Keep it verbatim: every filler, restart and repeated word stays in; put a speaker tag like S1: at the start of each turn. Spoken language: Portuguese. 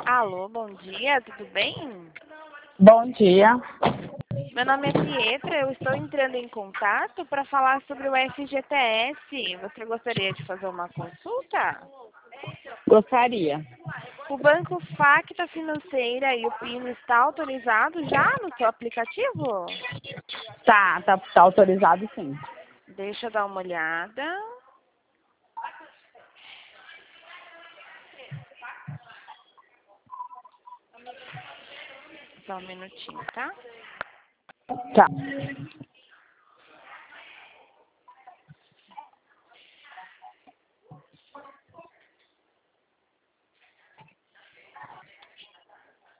S1: Alô, bom dia, tudo bem?
S2: Bom dia.
S1: Meu nome é Pietra, eu estou entrando em contato para falar sobre o F G T S. Você gostaria de fazer uma consulta?
S2: Gostaria.
S1: O Banco Facta Financeira e o PIN está autorizado já no seu aplicativo?
S2: Tá, tá, tá autorizado sim.
S1: Deixa eu dar uma olhada. Só um minutinho, tá?
S2: Tá.